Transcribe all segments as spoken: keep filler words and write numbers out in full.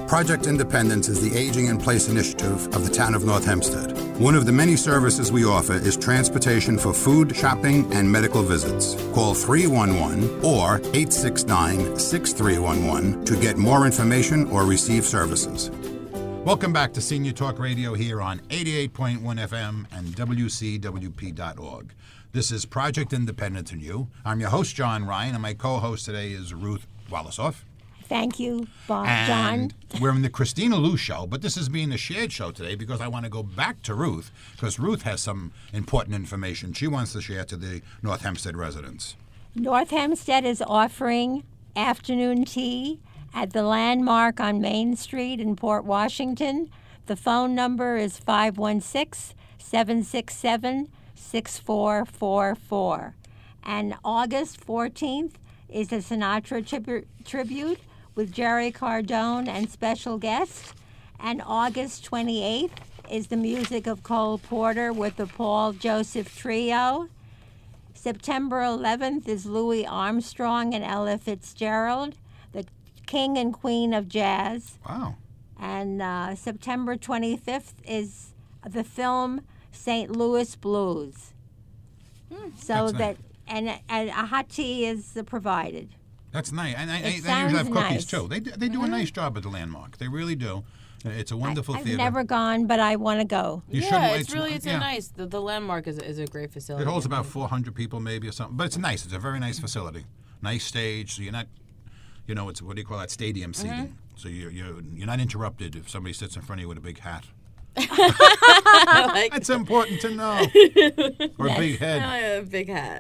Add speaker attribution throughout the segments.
Speaker 1: Project Independence is the Aging in Place initiative of the town of North Hempstead. One of the many services we offer is transportation for food, shopping, and medical visits. Call three one one or eight six nine, six three one one to get more information or receive services.
Speaker 2: Welcome back to Senior Talk Radio here on eighty-eight point one F M and W C W P dot org. This is Project Independence and You. I'm your host, John Ryan, and my co-host today is Ruth Wallasoff.
Speaker 3: Thank you, Bob,
Speaker 2: and
Speaker 3: John.
Speaker 2: We're in the Christina Lou show, but this is being a shared show today because I want to go back to Ruth, because Ruth has some important information she wants to share to the North Hempstead residents.
Speaker 3: North Hempstead is offering afternoon tea at the Landmark on Main Street in Port Washington. The phone number is five one six, seven six seven, six four four four. And August fourteenth is a Sinatra tribu- tribute with Jerry Cardone and special guests. And August twenty-eighth is the music of Cole Porter with the Paul Joseph Trio. September eleventh is Louis Armstrong and Ella Fitzgerald, the King and Queen of Jazz.
Speaker 2: Wow.
Speaker 3: And uh, September twenty-fifth is the film Saint Louis Blues. Hmm. So
Speaker 2: That's
Speaker 3: that,
Speaker 2: nice.
Speaker 3: and, and a hot tea is uh, provided.
Speaker 2: That's nice. And I,
Speaker 3: It
Speaker 2: I, they usually
Speaker 3: sounds
Speaker 2: have cookies,
Speaker 3: nice.
Speaker 2: too. They, they do
Speaker 3: Mhm.
Speaker 2: a nice job at the Landmark. They really do. It's a wonderful
Speaker 3: I, I've
Speaker 2: theater.
Speaker 3: never gone, but I want to go.
Speaker 2: You
Speaker 4: yeah,
Speaker 2: shouldn't-
Speaker 4: it's really, it's
Speaker 2: yeah.
Speaker 4: a nice, the, the Landmark is, is a great facility.
Speaker 2: It holds about four hundred people maybe or something. But it's nice. It's a very nice facility. Nice stage. So you're not, you know, it's, what do you call that, stadium seating.
Speaker 4: Mm-hmm.
Speaker 2: So you're, you're, you're not interrupted if somebody sits in front of you with a big hat.
Speaker 4: like,
Speaker 2: That's important to know. Or a big head.
Speaker 4: a big hat.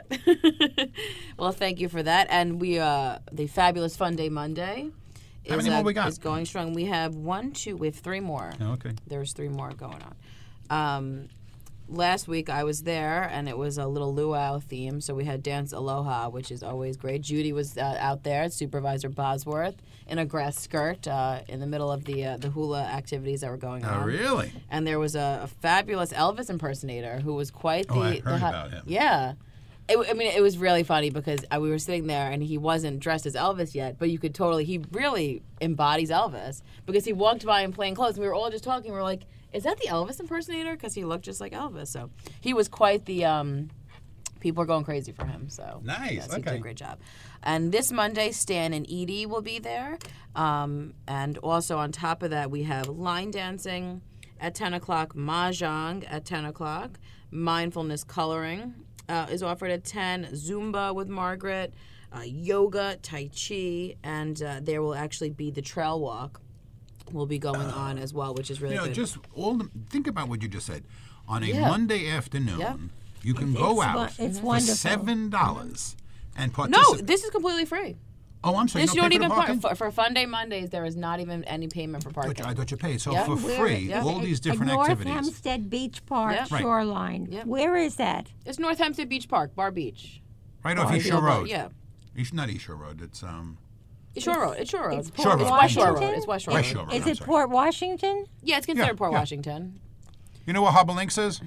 Speaker 4: Well, thank you for that. And we, uh, the Fabulous Fun Day Monday
Speaker 2: How
Speaker 4: is,
Speaker 2: many more
Speaker 4: uh,
Speaker 2: we got?
Speaker 4: is going strong. We have one, two, we have three more.
Speaker 2: Oh, okay.
Speaker 4: There's three more going on. Um, last week I was there, and it was a little luau theme. So we had Dance Aloha, which is always great. Judy was uh, out there, Supervisor Bosworth, in a grass skirt uh, in the middle of the uh, the hula activities that were going
Speaker 2: Oh,
Speaker 4: on.
Speaker 2: really?
Speaker 4: And there was a, a fabulous Elvis impersonator who was quite the.
Speaker 2: Oh, I
Speaker 4: the
Speaker 2: heard
Speaker 4: hot-
Speaker 2: about him.
Speaker 4: Yeah. It, I mean, it was really funny because uh, we were sitting there and he wasn't dressed as Elvis yet, but you could totally, he really embodies Elvis because he walked by in plain clothes and we were all just talking. We were like, is that the Elvis impersonator? Because he looked just like Elvis. So he was quite the, um, people are going crazy for him. So
Speaker 2: Nice,
Speaker 4: yes, he did
Speaker 2: okay.
Speaker 4: a great job. And this Monday, Stan and Edie will be there. Um, and also on top of that, we have line dancing at ten o'clock, Mahjong at ten o'clock, mindfulness coloring uh, is offered at ten, Zumba with Margaret, uh, yoga, Tai Chi, and uh, there will actually be the trail walk will be going on as well, which is really
Speaker 2: You know,
Speaker 4: good.
Speaker 2: just all the, think about what you just said. On a
Speaker 4: Yeah.
Speaker 2: Monday afternoon,
Speaker 4: Yeah.
Speaker 2: you can
Speaker 3: It's
Speaker 2: go
Speaker 3: wo-
Speaker 2: out
Speaker 3: it's
Speaker 2: for
Speaker 3: wonderful.
Speaker 2: seven dollars and
Speaker 4: no,
Speaker 2: participate.
Speaker 4: this is completely free.
Speaker 2: Oh, I'm sorry.
Speaker 4: This
Speaker 2: you
Speaker 4: you
Speaker 2: don't
Speaker 4: don't
Speaker 2: pay for
Speaker 4: even
Speaker 2: the
Speaker 4: par-
Speaker 2: parking?
Speaker 4: for, for Fun Day Mondays. There is not even any payment for
Speaker 2: I
Speaker 4: parking.
Speaker 2: thought you- I thought you paid. So
Speaker 4: Yeah.
Speaker 2: for
Speaker 3: Where-
Speaker 2: free,
Speaker 4: Yeah.
Speaker 2: all these different
Speaker 3: at North
Speaker 2: activities.
Speaker 3: Hempstead Beach Park
Speaker 4: Yeah.
Speaker 2: Right.
Speaker 3: shoreline.
Speaker 4: Yeah.
Speaker 3: Where is that?
Speaker 4: It's North Hempstead Beach Park, Bar Beach.
Speaker 2: Right off
Speaker 4: Bar
Speaker 2: East Shore
Speaker 4: Beach.
Speaker 2: Road.
Speaker 4: Yeah.
Speaker 2: East, not East Shore Road. It's um.
Speaker 4: It's Shore Road. It's Shore Road.
Speaker 3: It's
Speaker 4: It's,
Speaker 2: Shore Road.
Speaker 4: West Shore
Speaker 3: Washington?
Speaker 4: Road. It's West Shore
Speaker 2: West
Speaker 4: Road.
Speaker 2: Shore Road.
Speaker 3: Is
Speaker 2: I'm
Speaker 3: it
Speaker 2: sorry.
Speaker 3: Port Washington?
Speaker 4: Yeah, it's considered
Speaker 2: Yeah,
Speaker 4: Port
Speaker 2: yeah.
Speaker 4: Washington.
Speaker 2: You know where Harbor Links is?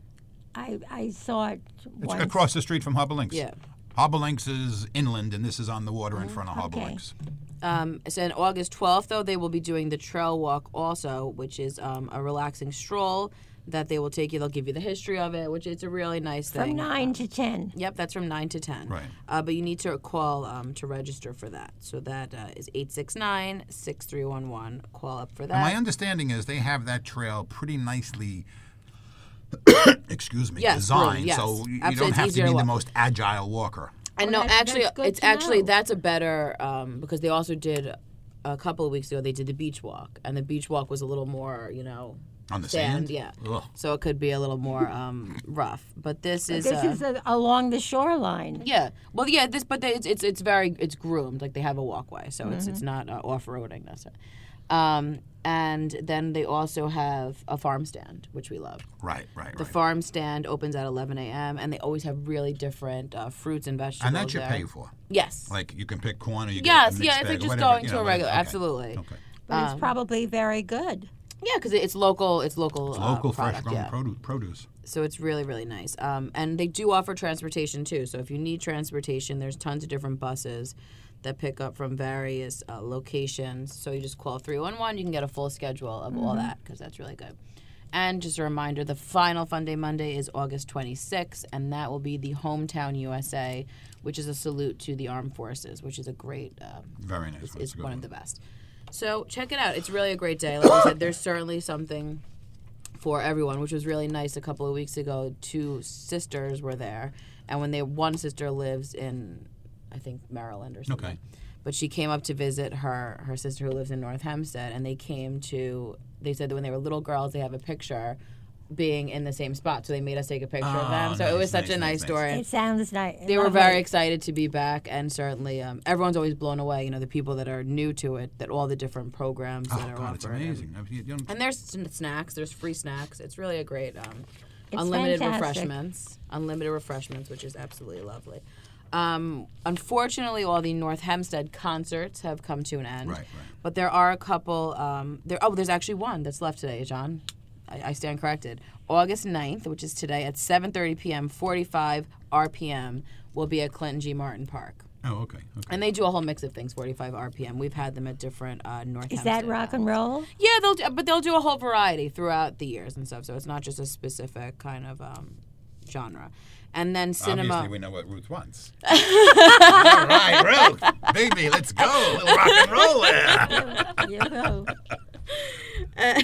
Speaker 3: I, I saw it
Speaker 2: It's
Speaker 3: once.
Speaker 2: across the street from Harbor Links.
Speaker 4: Yeah.
Speaker 2: Harbor Links is inland, and this is on the water in front of Harbor
Speaker 3: Okay.
Speaker 2: Links.
Speaker 4: Um, so on August twelfth, though, they will be doing the trail walk also, which is um, a relaxing stroll that they will take you. They'll give you the history of it, which is a really nice
Speaker 3: From
Speaker 4: thing.
Speaker 3: nine to ten.
Speaker 4: Yep, that's from nine to ten.
Speaker 2: Right.
Speaker 4: Uh, but you need to call um, to register for that. So that uh, is eight six nine, six three one one. Call up for that.
Speaker 2: And my understanding is they have that trail pretty nicely, excuse me,
Speaker 4: Yes,
Speaker 2: designed,
Speaker 4: groomed, yes.
Speaker 2: so you, you
Speaker 4: Absolutely,
Speaker 2: don't
Speaker 4: it's
Speaker 2: have to
Speaker 4: easier
Speaker 2: be
Speaker 4: to
Speaker 2: the
Speaker 4: walk.
Speaker 2: most agile walker.
Speaker 4: And
Speaker 3: Oh,
Speaker 4: no,
Speaker 3: that's-
Speaker 4: actually,
Speaker 3: that's good
Speaker 4: it's
Speaker 3: to
Speaker 4: actually
Speaker 3: know.
Speaker 4: that's a better um, because they also did a couple of weeks ago. They did the beach walk, and the beach walk was a little more, you know,
Speaker 2: On the
Speaker 4: sand,
Speaker 2: sand?
Speaker 4: yeah.
Speaker 2: Ugh.
Speaker 4: So it could be a little more um, rough. But this is
Speaker 3: This
Speaker 4: uh,
Speaker 3: is uh along the shoreline.
Speaker 4: yeah. Well, yeah. This, but they, it's it's it's very it's groomed. Like they have a walkway, so it's it's not uh, off roading necessarily. Um, and then they also have a farm stand, which we love.
Speaker 2: Right, right,
Speaker 4: The
Speaker 2: right.
Speaker 4: farm stand opens at eleven a.m. and they always have really different uh, fruits and vegetables.
Speaker 2: And that you
Speaker 4: there.
Speaker 2: pay for.
Speaker 4: Yes.
Speaker 2: Like you can pick corn or you
Speaker 4: Yes,
Speaker 2: get a
Speaker 4: yeah,
Speaker 2: mixed
Speaker 4: it's
Speaker 2: bag
Speaker 4: like
Speaker 2: or
Speaker 4: just
Speaker 2: whatever,
Speaker 4: going
Speaker 2: you
Speaker 4: to
Speaker 2: know,
Speaker 4: a
Speaker 2: whatever.
Speaker 4: regular.
Speaker 2: Okay.
Speaker 4: Absolutely.
Speaker 2: Okay.
Speaker 3: But
Speaker 4: Um,
Speaker 3: it's probably very good.
Speaker 4: Yeah, because it's local. It's local. uh,
Speaker 2: Local fresh
Speaker 4: product,
Speaker 2: grown
Speaker 4: yeah.
Speaker 2: produ- produce.
Speaker 4: So it's really, really nice. Um, and they do offer transportation too. So if you need transportation, there's tons of different buses that pick up from various uh, locations. So you just call three one one. You can get a full schedule of mm-hmm. all that because that's really good. And just a reminder, the final Fun Day Monday is August twenty-sixth, and that will be the Hometown U S A, which is a salute to the armed forces, which is a great, uh,
Speaker 2: very nice.
Speaker 4: It's, it's one, one of the best. So check it out. It's really a great day. Like I said, there's certainly something for everyone, which was really nice. A couple of weeks ago, two sisters were there, and when they one sister lives in, I think, Maryland or something.
Speaker 2: Okay.
Speaker 4: But she came up to visit her her sister who lives in North Hempstead, and they came to. They said that when they were little girls, they have a picture being in the same spot, so they made us take a picture
Speaker 2: oh,
Speaker 4: of them. So
Speaker 2: nice,
Speaker 4: it was such
Speaker 2: nice,
Speaker 4: a nice
Speaker 2: nice
Speaker 4: story.
Speaker 3: It sounds nice.
Speaker 4: They were very excited to be back, and certainly um, everyone's always blown away. You know, the people that are new to it, that all the different programs
Speaker 2: oh,
Speaker 4: that are
Speaker 2: God,
Speaker 4: offered.
Speaker 2: it's amazing.
Speaker 4: And,
Speaker 2: you don't...
Speaker 4: and there's snacks. There's free snacks. It's really a great um,
Speaker 3: it's
Speaker 4: unlimited
Speaker 3: fantastic.
Speaker 4: refreshments. Unlimited refreshments, which is absolutely lovely. Um, unfortunately, all the North Hempstead concerts have come to an end.
Speaker 2: Right, right.
Speaker 4: But there are a couple. Um, there. Oh, there's actually one that's left today, John. I, I stand corrected. August ninth, which is today at seven thirty p.m., forty-five R P M, will be at Clinton G. Martin Park.
Speaker 2: Oh, okay. okay.
Speaker 4: And they do a whole mix of things, forty-five R P M. We've had them at different uh, North
Speaker 3: Is
Speaker 4: Hempstead
Speaker 3: that rock and roll?
Speaker 4: Yeah, they'll do, but they'll do a whole variety throughout the years and stuff. So it's not just a specific kind of um, genre. And then cinema.
Speaker 2: Obviously, we know what Ruth wants. All right, Ruth, baby, let's go. A little rock and roll there.
Speaker 3: You go.
Speaker 4: and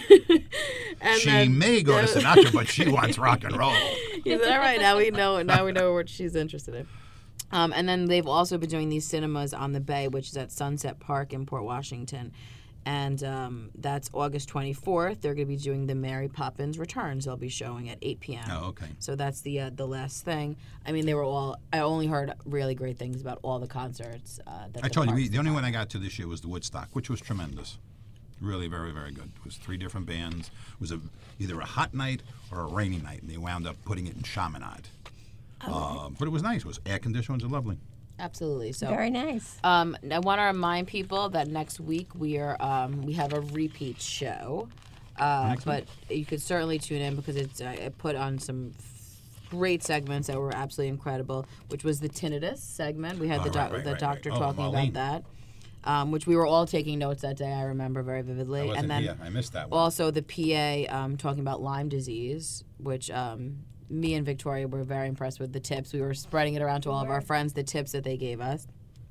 Speaker 2: she
Speaker 4: then,
Speaker 2: may go to Sinatra, but she wants rock and roll.
Speaker 4: Is that right? Now we know. Now we know what she's interested in. Um, and then they've also been doing these cinemas on the Bay, which is at Sunset Park in Port Washington. And um, that's August twenty-fourth. They're going to be doing the Mary Poppins Returns. They'll be showing at eight p.m.
Speaker 2: Oh, okay.
Speaker 4: So that's the uh, the last thing. I mean, they were all. I only heard really great things about all the concerts. Uh, that
Speaker 2: I
Speaker 4: the
Speaker 2: told you,
Speaker 4: parks
Speaker 2: we, the only
Speaker 4: did.
Speaker 2: one I got to this year was the Woodstock, which was tremendous. Really, very, very good. It was three different bands. It was a, either a hot night or a rainy night, and they wound up putting it in Chaminade. Oh. Uh, but it was nice. It was air conditioned. It was lovely.
Speaker 4: Absolutely. So
Speaker 3: very nice.
Speaker 4: Um, I want to remind people that next week we are um, we have a repeat show, uh, but you could certainly tune in because it's uh, I put on some great segments that were absolutely incredible. Which was the tinnitus segment. We had
Speaker 2: oh,
Speaker 4: the, do-
Speaker 2: right, right,
Speaker 4: the
Speaker 2: right,
Speaker 4: doctor
Speaker 2: right. Oh,
Speaker 4: talking
Speaker 2: Marlene.
Speaker 4: about that. Um, which we were all taking notes that day. I remember very vividly.
Speaker 2: I wasn't
Speaker 4: and then
Speaker 2: here. I missed that one.
Speaker 4: Also the P A um, talking about Lyme disease, which um, me and Victoria were very impressed with the tips. We were spreading it around to all of our friends, the tips that they gave us.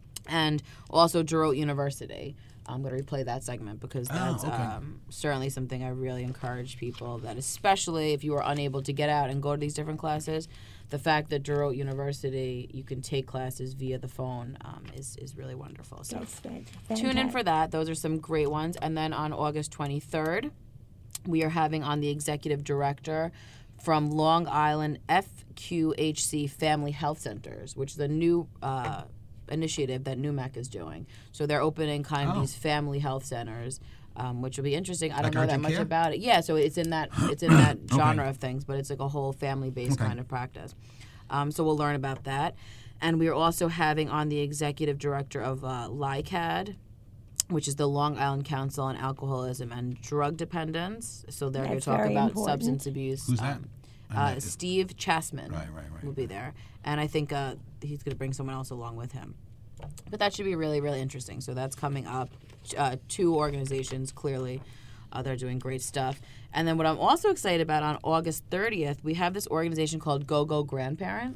Speaker 4: And also Giroux University. I'm going to replay that segment because that's
Speaker 2: oh, okay.
Speaker 4: um, certainly something I really encourage people that, especially if you are unable to get out and go to these different classes, the fact that Giroux University, you can take classes via the phone um, is, is really wonderful. So tune in for that. Those are some great ones. And then on August twenty-third, we are having on the executive director from Long Island F Q H C Family Health Centers, which is a new uh, initiative that N U M E C is doing. So they're opening kind of
Speaker 2: Oh.
Speaker 4: these family health centers, um, which will be interesting. I don't
Speaker 2: Like
Speaker 4: know that
Speaker 2: urgent
Speaker 4: much
Speaker 2: care?
Speaker 4: about it. Yeah, so it's in that it's in that
Speaker 2: Okay.
Speaker 4: genre of things, but it's like a whole family-based
Speaker 2: Okay.
Speaker 4: kind of practice. Um, so we'll learn about that. And we are also having on the executive director of uh, LICAD, which is the Long Island Council on Alcoholism and Drug Dependence. So they're going
Speaker 3: That's
Speaker 4: to talk
Speaker 3: very
Speaker 4: about
Speaker 3: important.
Speaker 4: substance abuse.
Speaker 2: Who's that?
Speaker 4: Um,
Speaker 2: I
Speaker 4: uh,
Speaker 2: know it-
Speaker 4: Steve Chasman
Speaker 2: Right, right, right.
Speaker 4: will be there. And I think uh, he's going to bring someone else along with him. But that should be really, really interesting. So that's coming up. Uh, two organizations, clearly, uh, they're doing great stuff. And then what I'm also excited about on August thirtieth, we have this organization called Go Go Grandparent,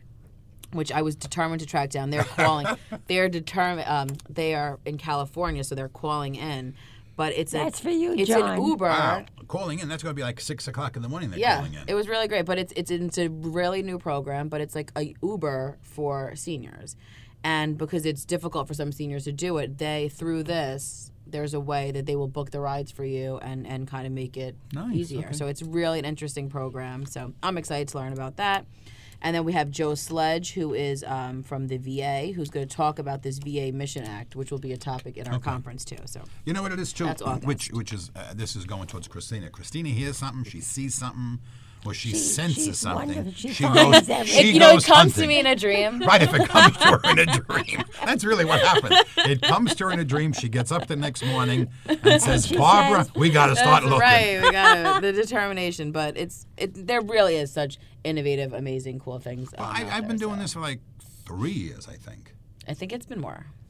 Speaker 4: which I was determined to track down. They're calling. they're determined. Um, they are in California, so they're calling in. But it's
Speaker 3: That's
Speaker 4: a,
Speaker 3: for you,
Speaker 4: It's
Speaker 3: John.
Speaker 4: an Uber.
Speaker 2: Wow. Calling in, that's going to be like six o'clock in the morning they're
Speaker 4: Yeah,
Speaker 2: calling in.
Speaker 4: it was really great. But it's it's it's a really new program, but it's like a Uber for seniors. And because it's difficult for some seniors to do it, they, through this, there's a way that they will book the rides for you and, and kind of make it
Speaker 2: Nice,
Speaker 4: easier.
Speaker 2: okay.
Speaker 4: So it's really an interesting program. So I'm excited to learn about that. And then we have Joe Sledge, who is um, from the V A, who's going to talk about this V A Mission Act, which will be a topic in our
Speaker 2: Okay.
Speaker 4: conference, too. So
Speaker 2: You know what it is, too?
Speaker 4: That's August.
Speaker 2: Which, which is, uh, this is going towards Christina. Christina hears something, she sees something, or she,
Speaker 3: She-
Speaker 2: senses
Speaker 3: she's
Speaker 2: something.
Speaker 3: wonderful. She
Speaker 2: She
Speaker 3: finds
Speaker 2: goes,
Speaker 3: everything.
Speaker 2: she
Speaker 4: if, you know, it
Speaker 2: goes
Speaker 4: comes
Speaker 2: hunting.
Speaker 4: to me in a dream.
Speaker 2: Right, if it comes to her in a dream. That's really what happened. It comes to her in a dream. She gets up the next morning and says,
Speaker 3: She
Speaker 2: Barbara,
Speaker 3: says-
Speaker 2: we got to start
Speaker 4: That's
Speaker 2: looking.
Speaker 4: right. We got the determination, but it's it. There really is such innovative, amazing, cool things. um,
Speaker 2: I,
Speaker 4: out
Speaker 2: I've been
Speaker 4: there,
Speaker 2: doing
Speaker 4: so.
Speaker 2: this for like three years, I think.
Speaker 4: I think it's been more.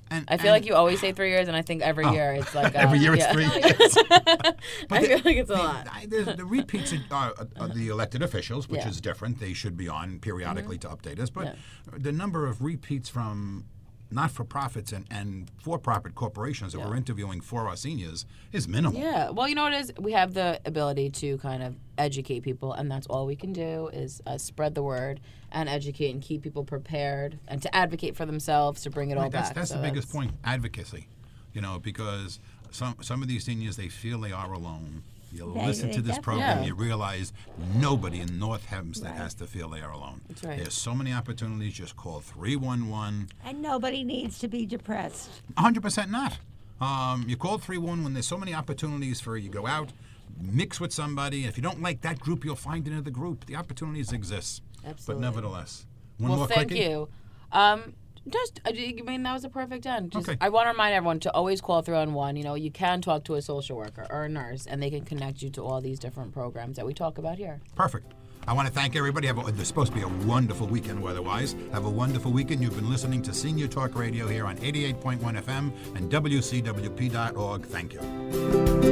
Speaker 2: And,
Speaker 4: I feel
Speaker 2: and
Speaker 4: like you always say three years, and I think every
Speaker 2: Oh.
Speaker 4: year it's like...
Speaker 2: every
Speaker 4: uh,
Speaker 2: year it's
Speaker 4: yeah.
Speaker 2: three.
Speaker 4: I feel like it's a lot.
Speaker 2: I, there's, the repeats are, are, are the elected officials, which
Speaker 4: Yeah.
Speaker 2: is different. They should be on periodically to update us. But
Speaker 4: Yeah.
Speaker 2: the number of repeats from not-for-profits and, and for-profit corporations that
Speaker 4: Yeah.
Speaker 2: we're interviewing for our seniors is minimal.
Speaker 4: Yeah. Well, you know what it is? We have the ability to kind of educate people, and that's all we can do is uh, spread the word and educate and keep people prepared and to advocate for themselves to bring it all
Speaker 2: Right, that's
Speaker 4: back.
Speaker 2: that's
Speaker 4: So
Speaker 2: the biggest point, advocacy. You know, because some some of these seniors, they feel they are alone. You
Speaker 3: They-
Speaker 2: listen
Speaker 3: they
Speaker 2: to this
Speaker 3: definitely-
Speaker 2: program,
Speaker 4: Yeah.
Speaker 2: you realize nobody in North Hempstead
Speaker 3: Right.
Speaker 2: has to feel they are alone.
Speaker 4: That's right.
Speaker 2: There's so many opportunities. Just call three one one.
Speaker 3: And nobody needs to be depressed.
Speaker 2: one hundred percent not. Um, you call three one one when there's so many opportunities for you go out, mix with somebody. If you don't like that group, you'll find another group. The opportunities exist.
Speaker 4: Absolutely.
Speaker 2: But nevertheless. One
Speaker 4: well,
Speaker 2: more
Speaker 4: thank
Speaker 2: quickie?
Speaker 4: you. Um, just, I mean, that was a perfect end. Just,
Speaker 2: Okay.
Speaker 4: I want to remind everyone to always call three one one. You know, you can talk to a social worker or a nurse, and they can connect you to all these different programs that we talk about here.
Speaker 2: Perfect. I want to thank everybody. Have a, there's supposed to be a wonderful weekend weather-wise. Have a wonderful weekend. You've been listening to Senior Talk Radio here on eighty-eight point one F M and W C W P dot org. Thank you.